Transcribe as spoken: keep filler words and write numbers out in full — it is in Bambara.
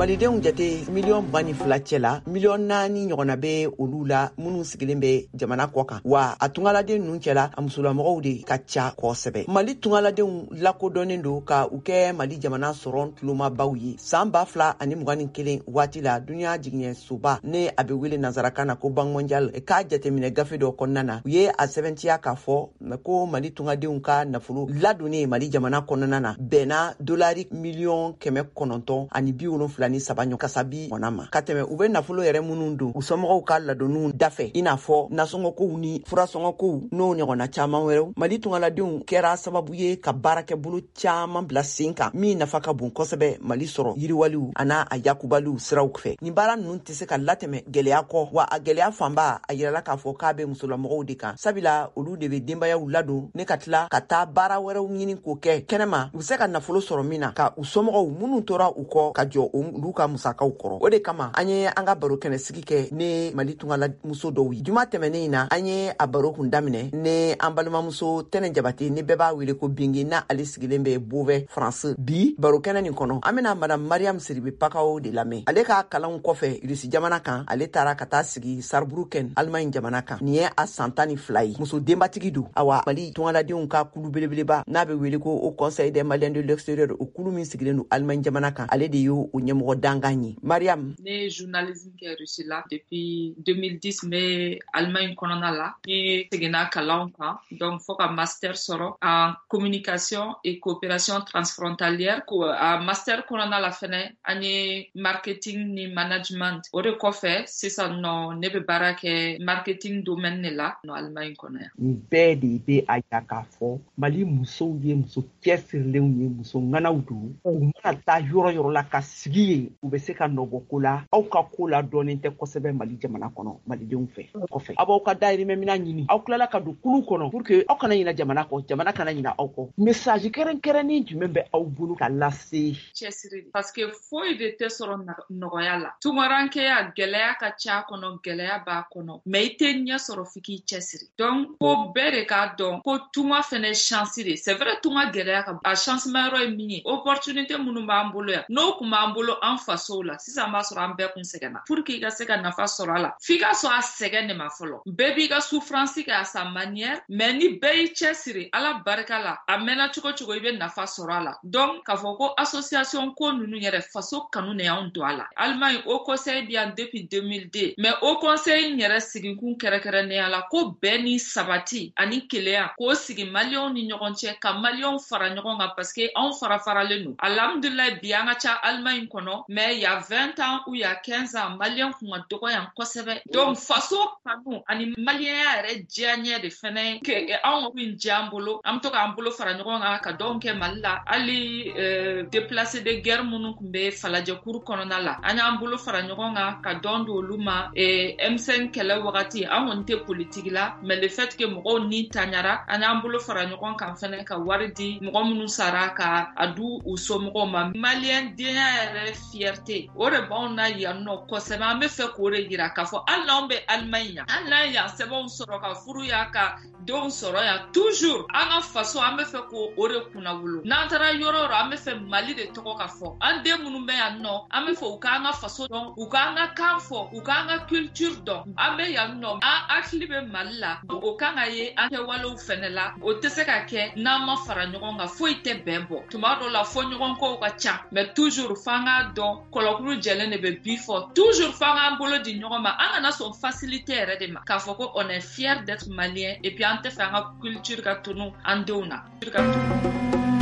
malidenw jate miliyɔn mugan ni fila cɛla miliyɔn naani ɲɔgɔnna be olu la minnu sigilen be jamana kɔ kan wa a tungaladen ninnu cɛla a musolamɔgɔw de ka ca kosɛbɛ. Mali tungaladenw lakodɔnnen do ka u kɛ Mali jamana sɔrɔ tulomabaw ye. San ba fila ani mugan ni kelen waati la duniya jigiɲɛ soba ne a be wele nazarakan na ko Banque mondiale k'a jateminɛ gafe dɔ kɔnɔna na u ye a sɛbɛntiya k'a fɔ ko Mali tungadenw ka nafolo ladonni Mali jamana kɔnɔna na bɛnna dolari miliyɔn kɛmɛ kɔnɔntɔn ani bi wolonfila ni saba ɲɔgɔn kasabi ɲɔgɔnna ma ka tɛmɛ u be nafolo yɛrɛ minnu don u somɔgɔw ka ladonniw dafɛ i n'a fɔ nasɔngɔkow ni furasɔngɔkow n'o ɲɔgɔnna caman wɛrɛw. Mali tungaladenw kɛra sababu ye ka baarakɛbolo caman bila sen kan min nafa ka bon kosɛbɛ Mali sɔrɔ yiriwaliw a n'a a yakubaliw siraw fɛ. Nin baara ninnu tɛ se ka latɛmɛ gɛlɛya kɔ wa a gɛlɛya fanba a yirala k'a fɔ k'a be musolamɔgɔw de kan sabila olu de be denbayaw ladon ne ka tila ka taa baara wɛrɛw ɲini k'o kɛ kɛnɛma u be se ka nafolo sɔrɔ min na ka u somɔgɔw minnu tora u kɔ ka jɔ olu ka musakaw kɔrɔ. O de kama an ye an ka baro kɛnɛ sigi kɛ ne Mali tungalamuso dɔw ye. Juma tɛmɛnen in na an ye a baro kun daminɛ ne an balimamuso Tɛnɛ Jabate ne bɛɛ b'a wele ko Binge na ale sigilen bɛ Beauvais France. Bi baro kɛnɛ nin kɔnɔ an bɛna madame Mariam Siribe Pakaw de lamɛn. Ale ka kalanw kɔfɛ Irisi jamana kan ale taara ka taa sigi Saarbrücken Allemagne jamana kan. Nin ye a san tan ni fila ye. Muso denbatigi don. Awa Mali tungaladenw ka kulu belebeleba n'a bɛ wele ko au Conseil des Maliens de l'extérieur o kulu min sigilen don Allemagne jamana kan ale de y'o ɲɛmɔgɔ dangan ye. Mariam ne journalisme kɛ Russie la depuis deux mille dix mais Allemagne kɔnɔna la ne seginna kalanw kan donc fo ka master sɔrɔ en communication et coopération transfrontalière ko a master kɔnɔna la fɛnɛ an ye marketing ni management o de kɔfɛ sisan nɔ ne bɛ baara kɛ marketing domaine de la no Allemagne kɔnɔ yan. Nin bɛɛ de be a yira k'a fɔ Mali musow ye muso cɛsirilenw ye muso ŋanaw don u mana taa yɔrɔ yɔrɔ la ka sigi ye u be se ka nɔbɔ ko la aw ka ko la dɔɔnin tɛ kosɛbɛ Mali jamana kɔnɔ malidenw fɛ kɔfɛ aw b'aw ka dahirimɛmina ɲini aw tilala ka don kulu kɔnɔ pour que aw kana ɲina jamana kɔ jamana kana ɲina aw kɔ. Message kɛrɛnkɛrɛnnen jumɛn bɛ aw bolo ka lase cɛsiri parce que foyi de tɛ sɔrɔ nɔgɔya la tungarankeya gɛlɛya ka ca kɔnɔ gɛlɛya b'a kɔnɔ mais i tɛ ɲɛ sɔrɔ f'i k'i cɛsiri donc ko bɛɛ de k'a dɔn ko tunga fɛnɛ chance de c'est vrai tunga gɛlɛya ka a chance ma yɔrɔ ye min ye opportunité minnu b'an bolo yan n'o kun b'an bolo an fasow la sisan b'a sɔrɔ an bɛɛ kun sɛgɛnna pour que i ka se ka nafa sɔrɔ a la f'i ka sɔrɔ a sɛgɛn de ma fɔlɔ bɛɛ b'i ka souffrance kɛ a sa manière mais ni bɛɛ y'i cɛsiri ala barika la a mɛnna cogo cogo i bɛ nafa sɔrɔ a la donc k'a fɔ ko association ko ninnu yɛrɛ faso kanu de y'anw don a la Allemagne au conseil bi yan depuis deux mille deux mais au conseil yɛrɛ sigikun kɛrɛkɛrɛnnenya la ko bɛɛ ni sabati ani keleya k'o sigi maliyɛnw ni ɲɔgɔn cɛ ka maliyɛnw fara ɲɔgɔn kan parce que anw fara faralen don alhamdulilayi bi an ka ca Allemagne kɔnɔ mais il y a vingt ans ou il y a quinze ans maliyɛn kun ka dɔgɔ yan kosɛbɛ donc faso kanu ani maliyɛnya yɛrɛ diyaɲɛ de fɛnɛ kɛ anw kun diyan bolo an bɛ to k'an bolo fara ɲɔgɔn kan ka dɔn kɛ Mali la hali déplacé de guerre minnu kun bɛ falajɛkuru kɔnɔna la an y'an bolo fara ɲɔgɔn kan ka dɔn don olu ma M cinq kɛlɛ wagati an kɔni tɛ politique la mais le fait que mɔgɔw ni taɲara an y'an bolo fara ɲɔgɔn kan fɛnɛ ka wari di mɔgɔ minnu sara ka a du u somɔgɔw ma maliyɛn denya yɛrɛ fierté o de b'anw na yan nɔ kosɛbɛ an bɛ fɛ k'o de yira k'a fɔ hali n'anw bɛ Allemagne yan hali n'an yan sɛbɛnw sɔrɔ ka furu yan ka denw sɔrɔ yan toujours an ka faso an bɛ fɛ k'o de kunna wolo n'an taara yɔrɔ yɔrɔ an bɛ fɛ Mali de tɔgɔ ka fɔ an den minnu bɛ yan nɔ an bɛ fɛ u k'an ka faso dɔn u k'an ka kan fɔ u k'an ka culture dɔn an bɛ yan nɔ an hakili bɛ Mali la o kan ka ye an kɛwalew fɛnɛ la o tɛ se ka kɛ n'an ma fara ɲɔgɔn kan foyi tɛ bɛn bɔ tuma dɔw la fɔ ɲɔgɔn kow ka ca mais toujours f'an k'a dɔn kɔlɔkuru jɛlen de bɛ bi fɔ toujours f'an k'an bolo di ɲɔgɔn ma an kana sɔn facilité yɛrɛ de ma k'a fɔ ko on est fier d'être malien et puis an tɛ fɛ an ka culture ka tunu an denw na.